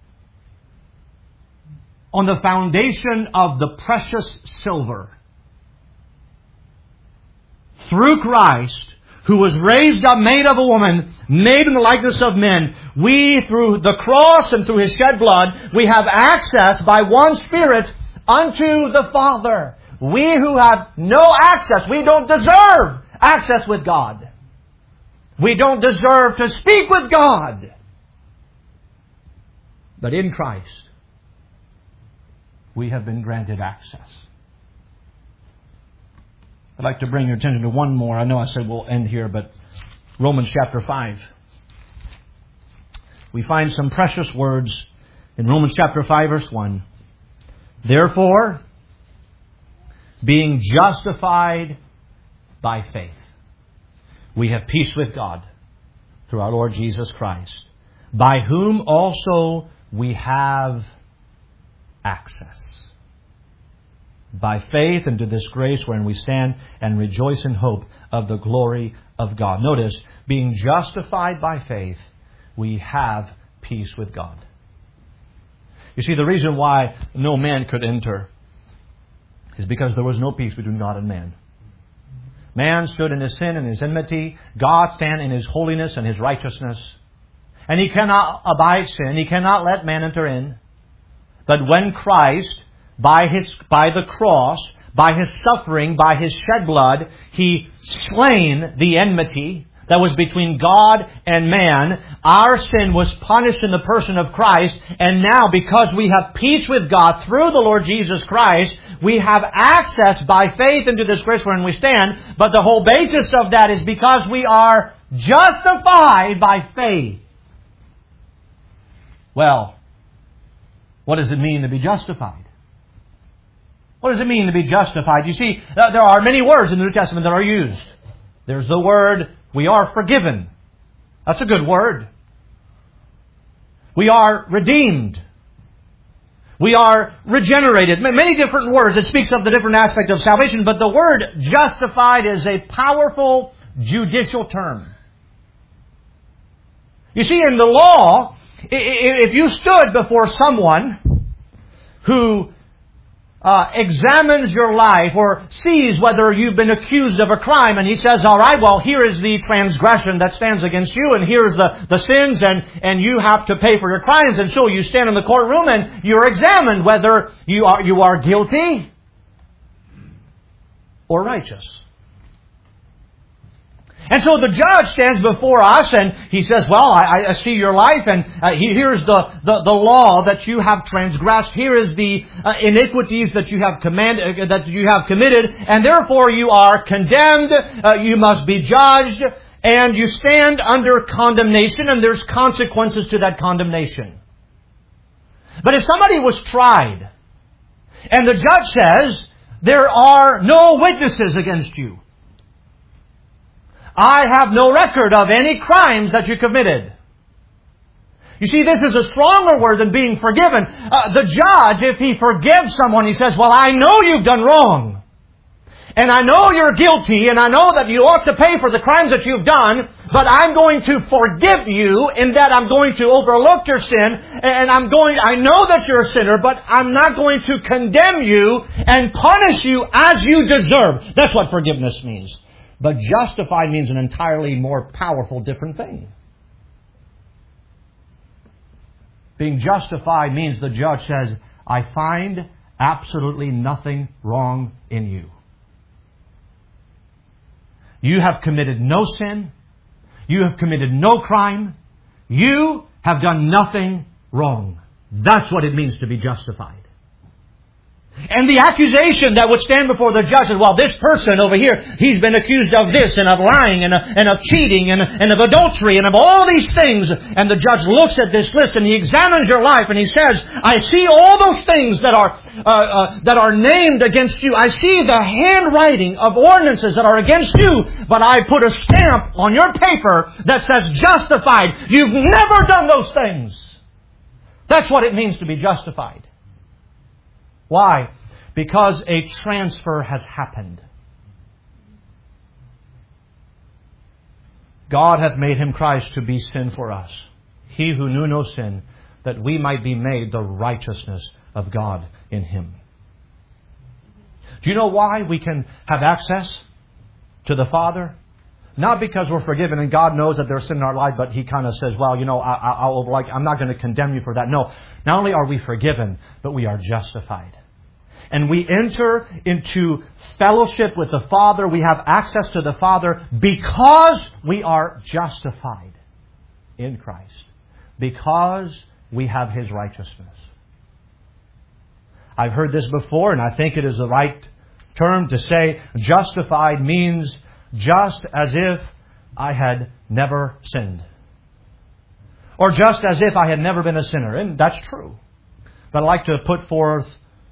On the foundation of the precious silver. Through Christ, who was raised up, made of a woman, made in the likeness of men, we, through the cross and through His shed blood, we have access by one Spirit unto the Father. We who have no access, we don't deserve access with God. We don't deserve to speak with God. But in Christ, we have been granted access. I'd like to bring your attention to one more. I know I said we'll end here, but Romans chapter five. We find some precious words in Romans chapter five, verse one. Therefore, being justified by faith, we have peace with God through our Lord Jesus Christ, by whom also we have access. By faith into this grace wherein we stand and rejoice in hope of the glory of God. Notice, being justified by faith, we have peace with God. You see, the reason why no man could enter is because there was no peace between God and man. Man stood in his sin and his enmity. God stand in His holiness and His righteousness. And He cannot abide sin. He cannot let man enter in. But when Christ, by His, by the cross, by His suffering, by His shed blood, He slain the enmity that was between God and man, our sin was punished in the person of Christ. And now, because we have peace with God through the Lord Jesus Christ, we have access by faith into this grace wherein we stand. But the whole basis of that is because we are justified by faith. Well, what does it mean to be justified? What does it mean to be justified? You see, there are many words in the New Testament that are used. There's the word, we are forgiven. That's a good word. We are redeemed. We are regenerated. Many different words. It speaks of the different aspect of salvation. But the word justified is a powerful judicial term. You see, in the law, if you stood before someone who uh, examines your life or sees whether you've been accused of a crime, and he says, all right, well, here is the transgression that stands against you, and here's the, the sins, and, and you have to pay for your crimes. And so you stand in the courtroom and you're examined whether you are, you are guilty or righteous. And so the judge stands before us and he says, well, I, I see your life, and uh, here's the, the, the law that you have transgressed. Here is the uh, iniquities that you have commanded, uh, that you have committed, and therefore you are condemned. Uh, you must be judged, and you stand under condemnation, and there's consequences to that condemnation. But if somebody was tried, and the judge says, there are no witnesses against you, I have no record of any crimes that you committed. You see, this is a stronger word than being forgiven. Uh, the judge, if he forgives someone, he says, well, I know you've done wrong. And I know you're guilty, and I know that you ought to pay for the crimes that you've done, but I'm going to forgive you in that I'm going to overlook your sin, and I'm going, I know that you're a sinner, but I'm not going to condemn you and punish you as you deserve. That's what forgiveness means. But justified means an entirely more powerful, different thing. Being justified means the judge says, I find absolutely nothing wrong in you. You have committed no sin. You have committed no crime. You have done nothing wrong. That's what it means to be justified. And the accusation that would stand before the judge is, well, this person over here, he's been accused of this and of lying and of, and of cheating and, and of adultery and of all these things. And the judge looks at this list and he examines your life and he says, I see all those things that are uh, uh, that are named against you. I see the handwriting of ordinances that are against you, but I put a stamp on your paper that says justified. You've never done those things. That's what it means to be justified. Why? Because a transfer has happened. God hath made Him Christ to be sin for us. He who knew no sin, that we might be made the righteousness of God in Him. Do you know why we can have access to the Father? Not because we're forgiven and God knows that there's sin in our life, but He kind of says, well, you know, I, I, I'll, like, I'm not going to condemn you for that. No, not only are we forgiven, but we are justified. And we enter into fellowship with the Father. We have access to the Father because we are justified in Christ. Because we have His righteousness. I've heard this before, and I think it is the right term to say justified means just as if I had never sinned. Or just as if I had never been a sinner. And that's true. But I'd like to put forth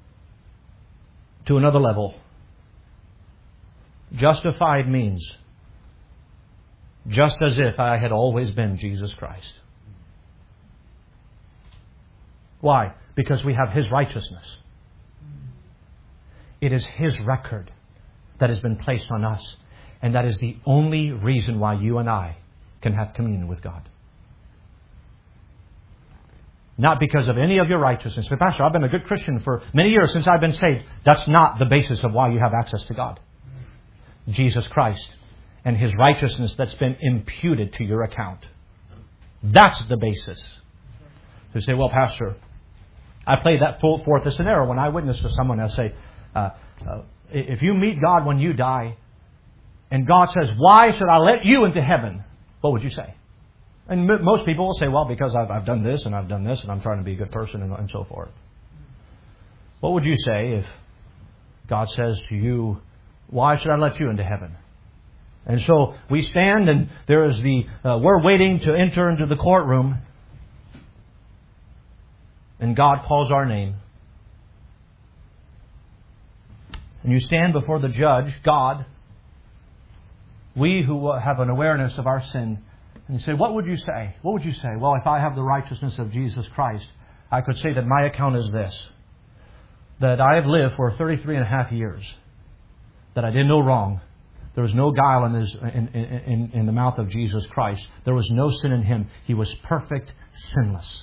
to another level. Justified means just as if I had always been Jesus Christ. Why? Because we have His righteousness. It is His record that has been placed on us. And that is the only reason why you and I can have communion with God. Not because of any of your righteousness. But Pastor, I've been a good Christian for many years since I've been saved. That's not the basis of why you have access to God. Jesus Christ and His righteousness that's been imputed to your account. That's the basis. So you say, well, Pastor, I play that forth a scenario when I witness to someone. I say, uh, uh, if you meet God when you die, and God says, why should I let you into heaven? What would you say? And m- most people will say, well, because I've, I've done this and I've done this and I'm trying to be a good person and, and so forth. What would you say if God says to you, why should I let you into heaven? And so we stand and there is the, uh, we're waiting to enter into the courtroom. And God calls our name. And you stand before the judge, God. We who have an awareness of our sin. And you say, what would you say? What would you say? Well, if I have the righteousness of Jesus Christ, I could say that my account is this. That I have lived for thirty-three and a half years. That I did no wrong. There was no guile in, his, in, in, in the mouth of Jesus Christ. There was no sin in Him. He was perfect, sinless.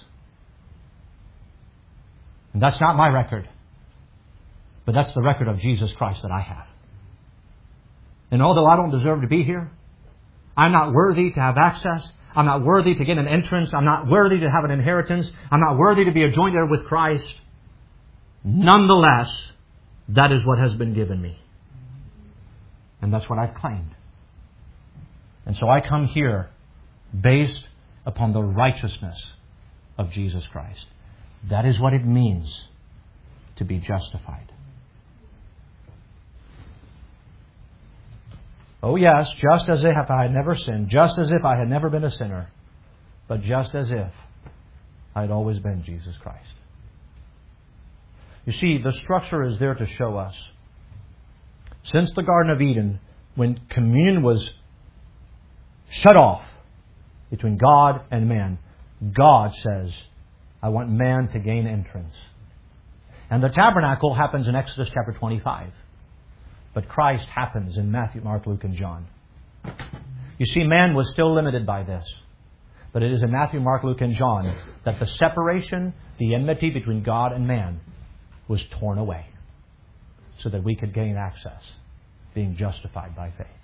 And that's not my record. But that's the record of Jesus Christ that I have. And although I don't deserve to be here, I'm not worthy to have access. I'm not worthy to get an entrance. I'm not worthy to have an inheritance. I'm not worthy to be a joint heir with Christ. Nonetheless, that is what has been given me. And that's what I've claimed. And so I come here based upon the righteousness of Jesus Christ. That is what it means to be justified. Oh yes, just as if I had never sinned, just as if I had never been a sinner, but just as if I had always been Jesus Christ. You see, the structure is there to show us. Since the Garden of Eden, when communion was shut off between God and man, God says, I want man to gain entrance. And the tabernacle happens in Exodus chapter twenty-five. But Christ happens in Matthew, Mark, Luke, and John. You see, man was still limited by this. But it is in Matthew, Mark, Luke, and John that the separation, the enmity between God and man was torn away so that we could gain access, being justified by faith.